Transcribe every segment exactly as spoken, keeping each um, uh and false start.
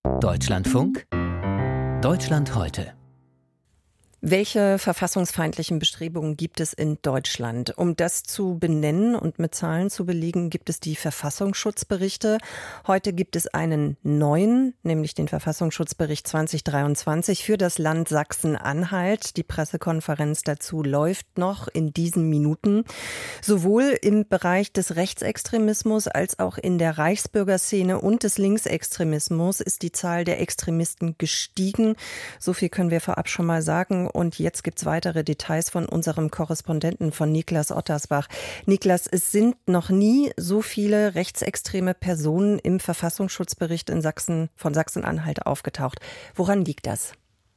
Deutschlandfunk Deutschland heute. Welche verfassungsfeindlichen Bestrebungen gibt es in Deutschland? Um das zu benennen und mit Zahlen zu belegen, gibt es die Verfassungsschutzberichte. Heute gibt es einen neuen, nämlich den Verfassungsschutzbericht zwanzig dreiundzwanzig für das Land Sachsen-Anhalt. Die Pressekonferenz dazu läuft noch in diesen Minuten. Sowohl im Bereich des Rechtsextremismus als auch in der Reichsbürgerszene und des Linksextremismus ist die Zahl der Extremisten gestiegen. So viel können wir vorab schon mal sagen. Und jetzt gibt's weitere Details von unserem Korrespondenten von Niklas Ottersbach. Niklas, es sind noch nie so viele rechtsextreme Personen im Verfassungsschutzbericht in Sachsen von Sachsen-Anhalt aufgetaucht. Woran liegt das?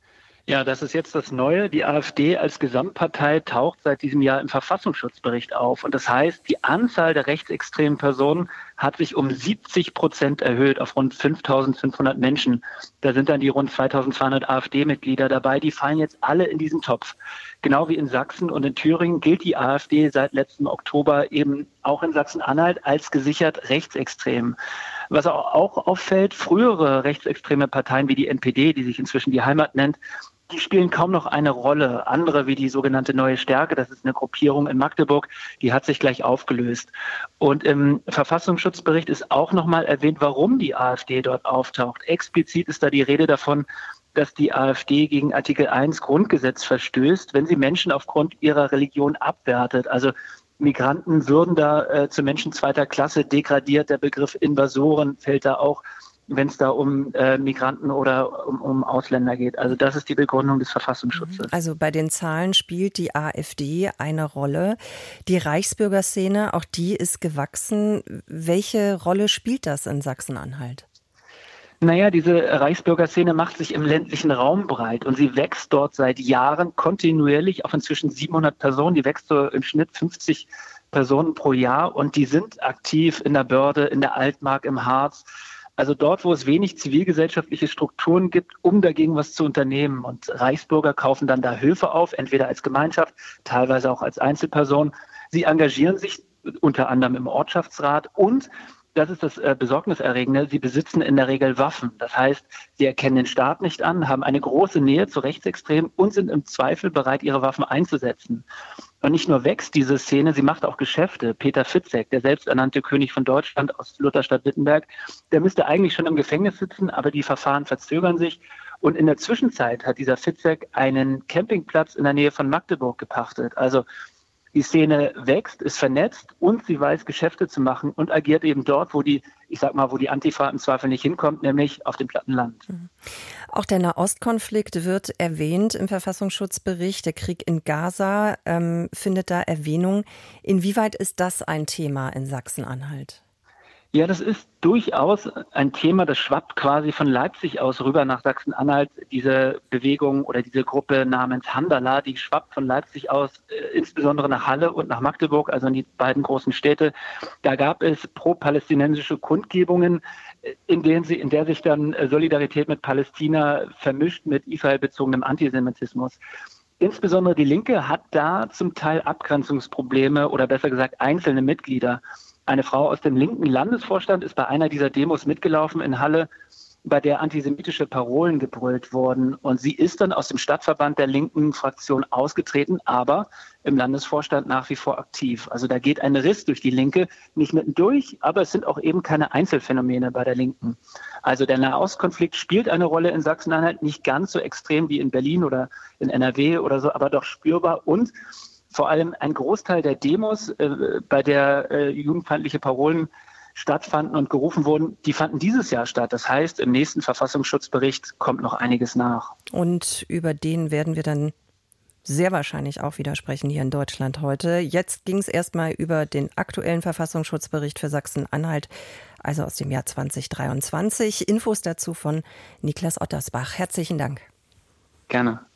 Ja, das ist jetzt das Neue. Die AfD als Gesamtpartei taucht seit diesem Jahr im Verfassungsschutzbericht auf. Und das heißt, die Anzahl der rechtsextremen Personen hat sich um siebzig Prozent erhöht auf rund fünftausendfünfhundert Menschen. Da sind dann die rund zweitausendzweihundert AfD-Mitglieder dabei. Die fallen jetzt alle in diesen Topf. Genau wie in Sachsen und in Thüringen gilt die AfD seit letztem Oktober eben auch in Sachsen-Anhalt als gesichert rechtsextrem. Was auch auffällt, frühere rechtsextreme Parteien wie die N P D, die sich inzwischen die Heimat nennt, die spielen kaum noch eine Rolle. Andere wie die sogenannte Neue Stärke, das ist eine Gruppierung in Magdeburg, die hat sich gleich aufgelöst. Und im Verfassungsschutzbericht ist auch nochmal erwähnt, warum die AfD dort auftaucht. Explizit ist da die Rede davon, dass die AfD gegen Artikel eins Grundgesetz verstößt, wenn sie Menschen aufgrund ihrer Religion abwertet. Also Migranten würden da äh, zu Menschen zweiter Klasse degradiert. Der Begriff Invasoren fällt da auch, wenn es da um äh, Migranten oder um, um Ausländer geht. Also das ist die Begründung des Verfassungsschutzes. Also bei den Zahlen spielt die AfD eine Rolle. Die Reichsbürgerszene, auch die ist gewachsen. Welche Rolle spielt das in Sachsen-Anhalt? Naja, diese Reichsbürgerszene macht sich im ländlichen Raum breit und sie wächst dort seit Jahren kontinuierlich auf inzwischen siebenhundert Personen. Die wächst so im Schnitt fünfzig Personen pro Jahr und die sind aktiv in der Börde, in der Altmark, im Harz. Also dort, wo es wenig zivilgesellschaftliche Strukturen gibt, um dagegen was zu unternehmen. Und Reichsbürger kaufen dann da Höfe auf, entweder als Gemeinschaft, teilweise auch als Einzelperson. Sie engagieren sich unter anderem im Ortschaftsrat und das ist das äh, Besorgniserregende. Sie besitzen in der Regel Waffen. Das heißt, sie erkennen den Staat nicht an, haben eine große Nähe zu Rechtsextremen und sind im Zweifel bereit, ihre Waffen einzusetzen. Und nicht nur wächst diese Szene, sie macht auch Geschäfte. Peter Fitzek, der selbsternannte König von Deutschland aus Lutherstadt-Wittenberg, der müsste eigentlich schon im Gefängnis sitzen, aber die Verfahren verzögern sich. Und in der Zwischenzeit hat dieser Fitzek einen Campingplatz in der Nähe von Magdeburg gepachtet. Also die Szene wächst, ist vernetzt und sie weiß, Geschäfte zu machen und agiert eben dort, wo die, ich sag mal, wo die Antifa im Zweifel nicht hinkommt, nämlich auf dem platten Land. Auch der Nahostkonflikt wird erwähnt im Verfassungsschutzbericht. Der Krieg in Gaza ähm, findet da Erwähnung. Inwieweit ist das ein Thema in Sachsen-Anhalt? Ja, das ist durchaus ein Thema, das schwappt quasi von Leipzig aus rüber nach Sachsen-Anhalt. Diese Bewegung oder diese Gruppe namens Handala, die schwappt von Leipzig aus äh, insbesondere nach Halle und nach Magdeburg, also in die beiden großen Städte. Da gab es pro-palästinensische Kundgebungen, in denen sie, in der sich dann Solidarität mit Palästina vermischt mit israelbezogenem Antisemitismus. Insbesondere die Linke hat da zum Teil Abgrenzungsprobleme oder besser gesagt einzelne Mitglieder. Eine Frau aus dem linken Landesvorstand ist bei einer dieser Demos mitgelaufen in Halle, bei der antisemitische Parolen gebrüllt wurden. Und sie ist dann aus dem Stadtverband der linken Fraktion ausgetreten, aber im Landesvorstand nach wie vor aktiv. Also da geht ein Riss durch die Linke, nicht mittendurch, aber es sind auch eben keine Einzelfänomene bei der Linken. Also der Nahostkonflikt spielt eine Rolle in Sachsen-Anhalt, nicht ganz so extrem wie in Berlin oder in N R W oder so, aber doch spürbar. Und vor allem ein Großteil der Demos, äh, bei der äh, jugendfeindliche Parolen stattfanden und gerufen wurden, die fanden dieses Jahr statt. Das heißt, im nächsten Verfassungsschutzbericht kommt noch einiges nach. Und über den werden wir dann sehr wahrscheinlich auch wieder sprechen hier in Deutschland heute. Jetzt ging es erstmal über den aktuellen Verfassungsschutzbericht für Sachsen-Anhalt, also aus dem Jahr zwanzig dreiundzwanzig. Infos dazu von Niklas Ottersbach. Herzlichen Dank. Gerne.